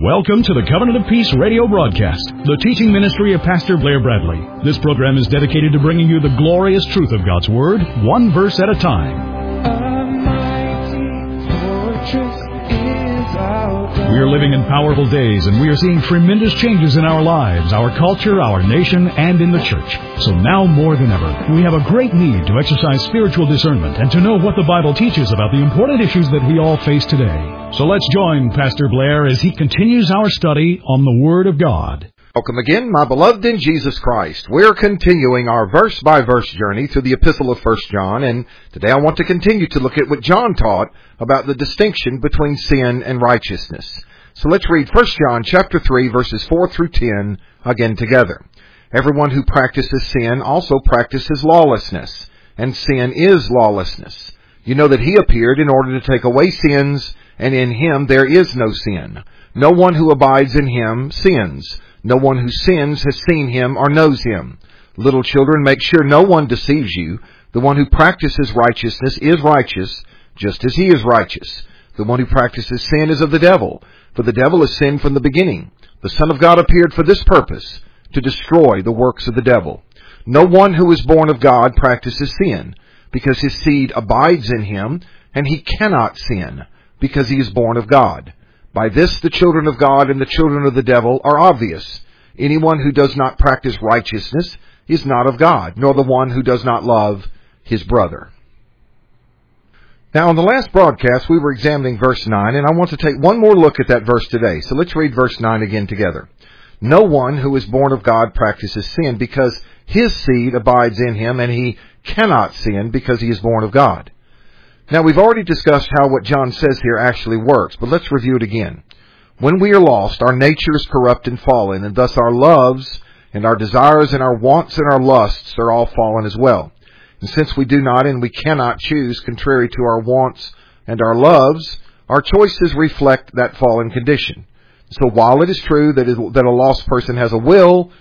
Welcome to the Covenant of Peace radio broadcast, the teaching ministry of Pastor Blair Bradley. This program is dedicated to bringing you the glorious truth of God's Word, one verse at a time. We are living in powerful days, and we are seeing tremendous changes in our lives, our culture, our nation, and in the church. So now more than ever, we have a great need to exercise spiritual discernment and to know what the Bible teaches about the important issues that we all face today. So let's join Pastor Blair as he continues our study on the Word of God. Welcome again, my beloved in Jesus Christ. We're continuing our verse-by-verse journey through the Epistle of 1 John, and today I want to continue to look at what John taught about the distinction between sin and righteousness. So let's read 1 John chapter 3, verses 4 through 10 again together. Everyone who practices sin also practices lawlessness, and sin is lawlessness. You know that he appeared in order to take away sins, and in him there is no sin. No one who abides in him sins. No one who sins has seen him or knows him. Little children, make sure no one deceives you. The one who practices righteousness is righteous, just as he is righteous. The one who practices sin is of the devil, for the devil has sinned from the beginning. The Son of God appeared for this purpose, to destroy the works of the devil. No one who is born of God practices sin, because his seed abides in him, and he cannot sin, because he is born of God. By this the children of God and the children of the devil are obvious. Anyone who does not practice righteousness is not of God, nor the one who does not love his brother. Now, in the last broadcast, we were examining verse 9, and I want to take one more look at that verse today. So let's read verse 9 again together. No one who is born of God practices sin, because his seed abides in him, and he cannot sin because he is born of God. Now, we've already discussed how what John says here actually works, but let's review it again. When we are lost, our nature is corrupt and fallen, and thus our loves and our desires and our wants and our lusts are all fallen as well. And since we do not and we cannot choose contrary to our wants and our loves, our choices reflect that fallen condition. So while it is true that a lost person has a will,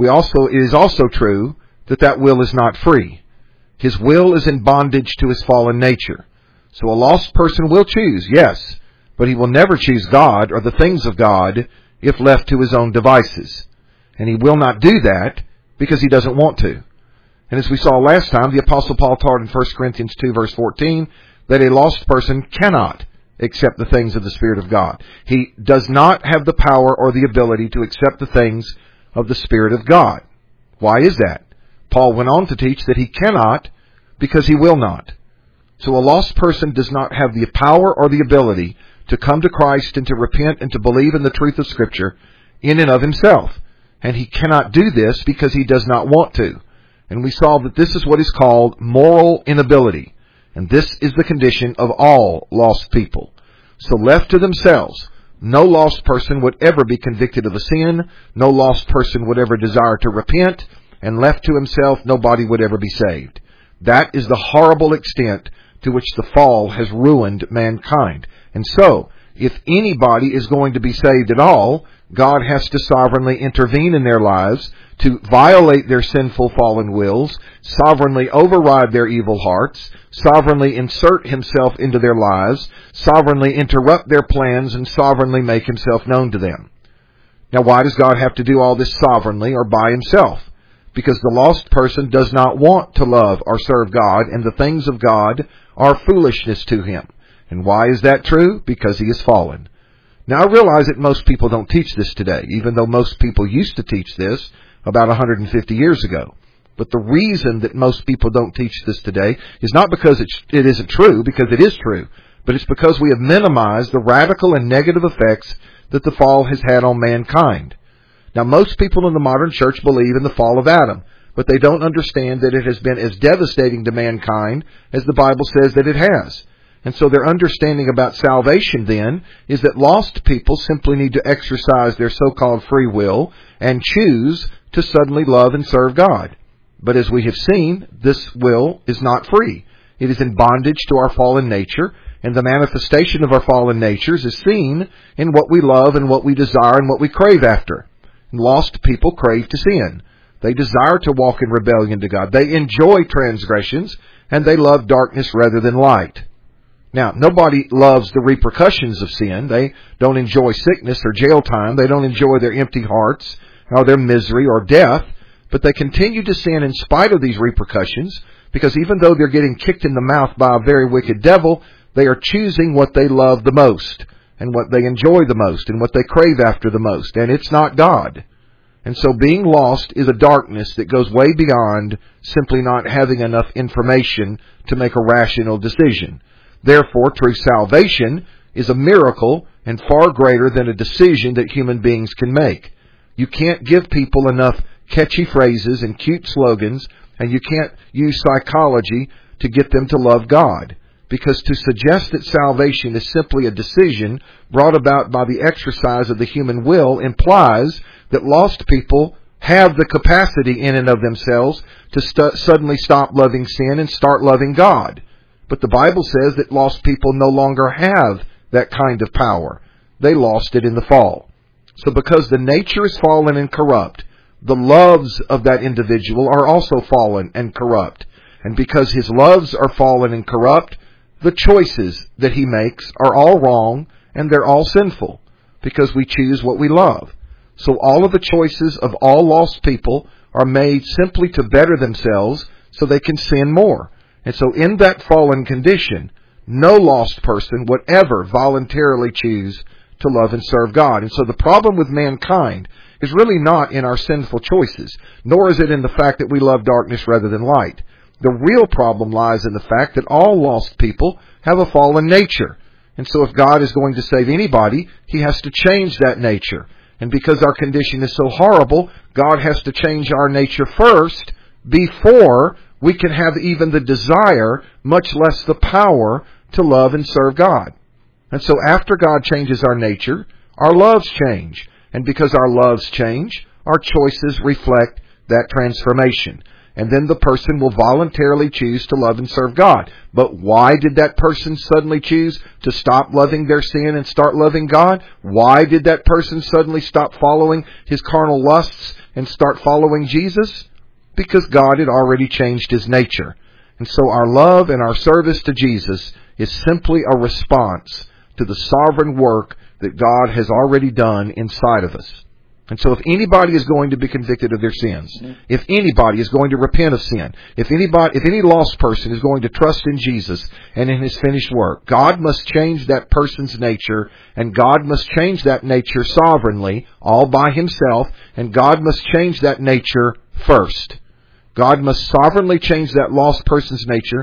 it is also true that that will is not free. His will is in bondage to his fallen nature. So a lost person will choose, yes, but he will never choose God or the things of God if left to his own devices. And he will not do that because he doesn't want to. And as we saw last time, the Apostle Paul taught in 1 Corinthians 2, verse 14, that a lost person cannot accept the things of the Spirit of God. He does not have the power or the ability to accept the things of the Spirit of God. Why is that? Paul went on to teach that he cannot because he will not. So a lost person does not have the power or the ability to come to Christ and to repent and to believe in the truth of Scripture in and of himself. And he cannot do this because he does not want to. And we saw that this is what is called moral inability. And this is the condition of all lost people. So left to themselves, no lost person would ever be convicted of a sin. No lost person would ever desire to repent. And left to himself, nobody would ever be saved. That is the horrible extent to which the fall has ruined mankind. And so, if anybody is going to be saved at all, God has to sovereignly intervene in their lives to violate their sinful fallen wills, sovereignly override their evil hearts, sovereignly insert himself into their lives, sovereignly interrupt their plans, and sovereignly make himself known to them. Now, why does God have to do all this sovereignly or by himself? Because the lost person does not want to love or serve God, and the things of God are foolishness to him. And why is that true? Because he is fallen. Now, I realize that most people don't teach this today, even though most people used to teach this about 150 years ago. But the reason that most people don't teach this today is not because it isn't true, because it is true, but it's because we have minimized the radical and negative effects that the fall has had on mankind. Now, most people in the modern church believe in the fall of Adam, but they don't understand that it has been as devastating to mankind as the Bible says that it has. And so their understanding about salvation then is that lost people simply need to exercise their so-called free will and choose to suddenly love and serve God. But as we have seen, this will is not free. It is in bondage to our fallen nature, and the manifestation of our fallen natures is seen in what we love and what we desire and what we crave after. Lost people crave to sin. They desire to walk in rebellion to God. They enjoy transgressions, and they love darkness rather than light. Now, nobody loves the repercussions of sin. They don't enjoy sickness or jail time. They don't enjoy their empty hearts or their misery or death. But they continue to sin in spite of these repercussions, because even though they're getting kicked in the mouth by a very wicked devil, they are choosing what they love the most and what they enjoy the most and what they crave after the most. And it's not God. And so being lost is a darkness that goes way beyond simply not having enough information to make a rational decision. Therefore, true salvation is a miracle and far greater than a decision that human beings can make. You can't give people enough catchy phrases and cute slogans, and you can't use psychology to get them to love God. Because to suggest that salvation is simply a decision brought about by the exercise of the human will implies that lost people have the capacity in and of themselves to suddenly stop loving sin and start loving God. But the Bible says that lost people no longer have that kind of power. They lost it in the fall. So because the nature is fallen and corrupt, the loves of that individual are also fallen and corrupt. And because his loves are fallen and corrupt, the choices that he makes are all wrong and they're all sinful, because we choose what we love. So all of the choices of all lost people are made simply to better themselves so they can sin more. And so in that fallen condition, no lost person would ever voluntarily choose to love and serve God. And so the problem with mankind is really not in our sinful choices, nor is it in the fact that we love darkness rather than light. The real problem lies in the fact that all lost people have a fallen nature. And so if God is going to save anybody, He has to change that nature. And because our condition is so horrible, God has to change our nature first before we can have even the desire, much less the power, to love and serve God. And so after God changes our nature, our loves change. And because our loves change, our choices reflect that transformation. And then the person will voluntarily choose to love and serve God. But why did that person suddenly choose to stop loving their sin and start loving God? Why did that person suddenly stop following his carnal lusts and start following Jesus? Because God had already changed his nature. And so our love and our service to Jesus is simply a response to the sovereign work that God has already done inside of us. And so if anybody is going to be convicted of their sins, if anybody is going to repent of sin, if any lost person is going to trust in Jesus and in His finished work, God must change that person's nature, and God must change that nature sovereignly, all by Himself, and God must change that nature first. God must sovereignly change that lost person's nature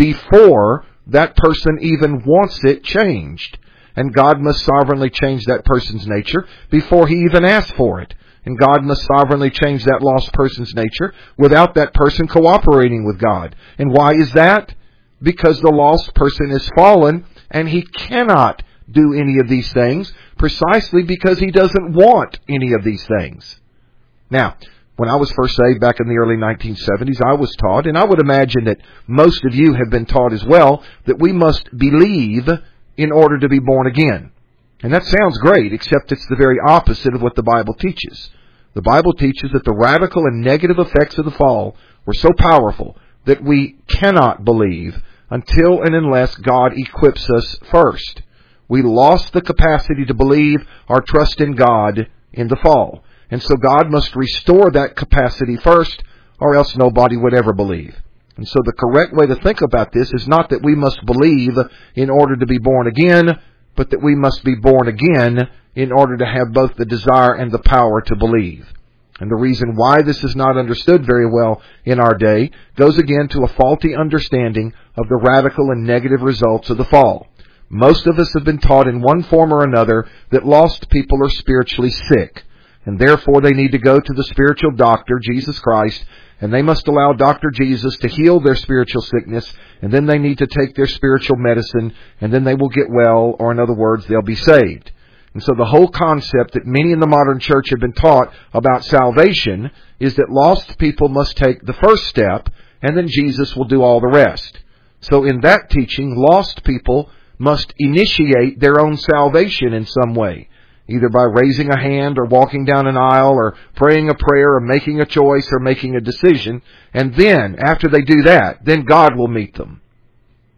before that person even wants it changed. And God must sovereignly change that person's nature before he even asks for it. And God must sovereignly change that lost person's nature without that person cooperating with God. And why is that? Because the lost person is fallen and he cannot do any of these things precisely because he doesn't want any of these things. Now, when I was first saved back in the early 1970s, I was taught, and I would imagine that most of you have been taught as well, that we must believe in order to be born again. And that sounds great, except it's the very opposite of what the Bible teaches. The Bible teaches that the radical and negative effects of the fall were so powerful that we cannot believe until and unless God equips us first. We lost the capacity to believe or trust in God in the fall. And so God must restore that capacity first, or else nobody would ever believe. And so the correct way to think about this is not that we must believe in order to be born again, but that we must be born again in order to have both the desire and the power to believe. And the reason why this is not understood very well in our day goes again to a faulty understanding of the radical and negative results of the fall. Most of us have been taught in one form or another that lost people are spiritually sick, and therefore they need to go to the spiritual doctor, Jesus Christ, and they must allow Dr. Jesus to heal their spiritual sickness, and then they need to take their spiritual medicine, and then they will get well, or in other words, they'll be saved. And so the whole concept that many in the modern church have been taught about salvation is that lost people must take the first step, and then Jesus will do all the rest. So in that teaching, lost people must initiate their own salvation in some way, either by raising a hand or walking down an aisle or praying a prayer or making a choice or making a decision. And then, after they do that, then God will meet them.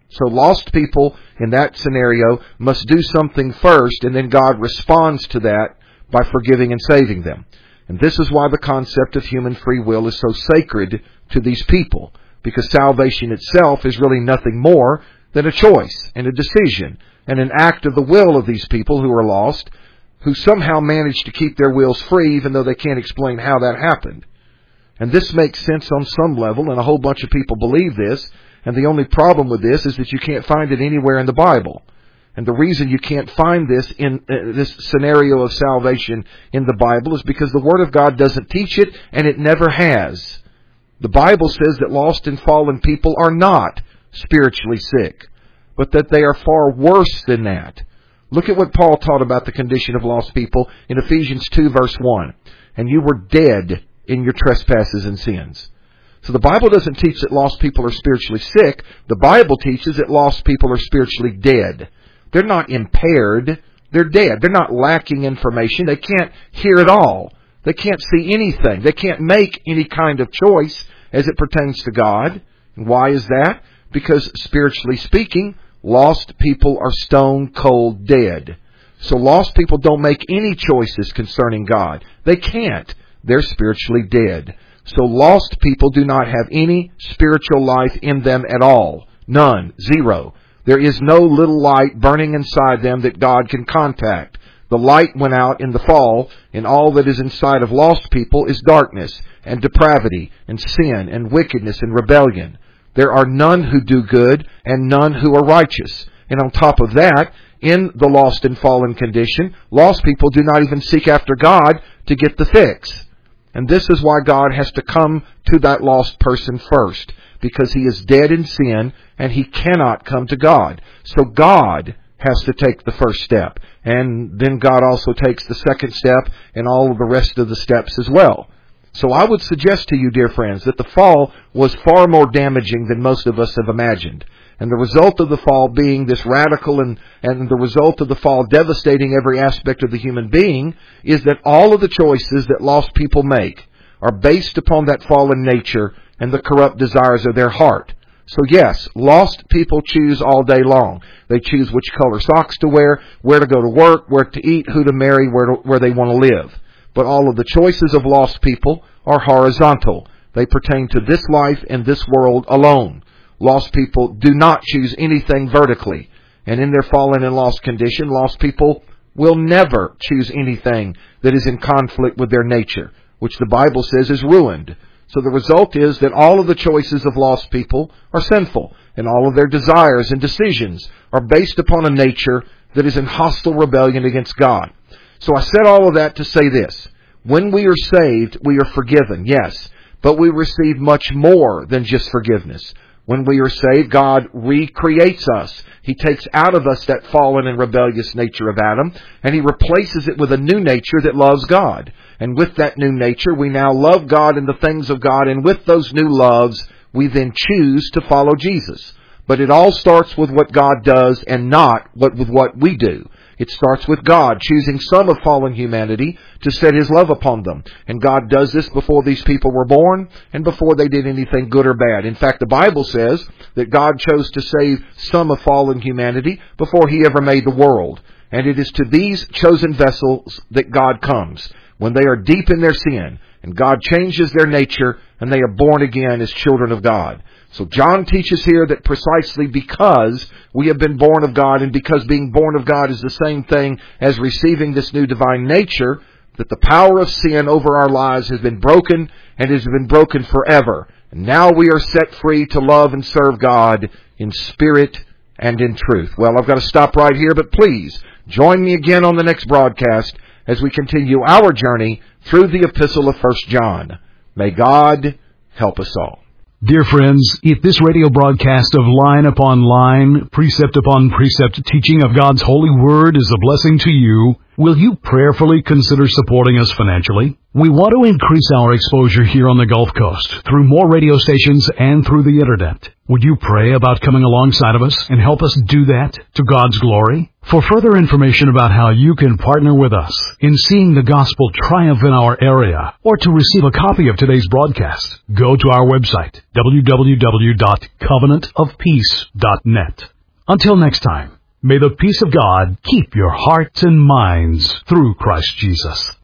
So lost people in that scenario must do something first, and then God responds to that by forgiving and saving them. And this is why the concept of human free will is so sacred to these people, because salvation itself is really nothing more than a choice and a decision and an act of the will of these people who are lost, who somehow manage to keep their wills free even though they can't explain how that happened. And this makes sense on some level, and a whole bunch of people believe this, and the only problem with this is that you can't find it anywhere in the Bible. And the reason you can't find this in this scenario of salvation in the Bible is because the Word of God doesn't teach it, and it never has. The Bible says that lost and fallen people are not spiritually sick, but that they are far worse than that. Look at what Paul taught about the condition of lost people in Ephesians 2 verse 1. And you were dead in your trespasses and sins. So the Bible doesn't teach that lost people are spiritually sick. The Bible teaches that lost people are spiritually dead. They're not impaired. They're dead. They're not lacking information. They can't hear at all. They can't see anything. They can't make any kind of choice as it pertains to God. And why is that? Because spiritually speaking, lost people are stone cold dead. So lost people don't make any choices concerning God. They can't. They're spiritually dead. So lost people do not have any spiritual life in them at all. None. Zero. There is no little light burning inside them that God can contact. The light went out in the fall, and all that is inside of lost people is darkness and depravity and sin and wickedness and rebellion. There are none who do good and none who are righteous. And on top of that, in the lost and fallen condition, lost people do not even seek after God to get the fix. And this is why God has to come to that lost person first, because he is dead in sin and he cannot come to God. So God has to take the first step. And then God also takes the second step and all of the rest of the steps as well. So I would suggest to you, dear friends, that the fall was far more damaging than most of us have imagined. And the result of the fall being this radical and the result of the fall devastating every aspect of the human being is that all of the choices that lost people make are based upon that fallen nature and the corrupt desires of their heart. So yes, lost people choose all day long. They choose which color socks to wear, where to go to work, where to eat, who to marry, where they want to live. But all of the choices of lost people are horizontal. They pertain to this life and this world alone. Lost people do not choose anything vertically. And in their fallen and lost condition, lost people will never choose anything that is in conflict with their nature, which the Bible says is ruined. So the result is that all of the choices of lost people are sinful, and all of their desires and decisions are based upon a nature that is in hostile rebellion against God. So I said all of that to say this. When we are saved, we are forgiven, yes, but we receive much more than just forgiveness. When we are saved, God recreates us. He takes out of us that fallen and rebellious nature of Adam, and He replaces it with a new nature that loves God. And with that new nature, we now love God and the things of God, and with those new loves, we then choose to follow Jesus. But it all starts with what God does and not with what we do. It starts with God choosing some of fallen humanity to set His love upon them. And God does this before these people were born and before they did anything good or bad. In fact, the Bible says that God chose to save some of fallen humanity before He ever made the world. And it is to these chosen vessels that God comes when they are deep in their sin, and God changes their nature and they are born again as children of God. So John teaches here that precisely because we have been born of God, and because being born of God is the same thing as receiving this new divine nature, that the power of sin over our lives has been broken, and has been broken forever. And now we are set free to love and serve God in spirit and in truth. Well, I've got to stop right here, but please join me again on the next broadcast as we continue our journey through the epistle of 1 John. May God help us all. Dear friends, if this radio broadcast of line upon line, precept upon precept teaching of God's holy word is a blessing to you, Will you prayerfully consider supporting us financially? We want to increase our exposure here on the Gulf Coast through more radio stations and through the Internet. Would you pray about coming alongside of us and help us do that to God's glory? For further information about how you can partner with us in seeing the gospel triumph in our area, or to receive a copy of today's broadcast, go to our website, www.covenantofpeace.net. Until next time, may the peace of God keep your hearts and minds through Christ Jesus.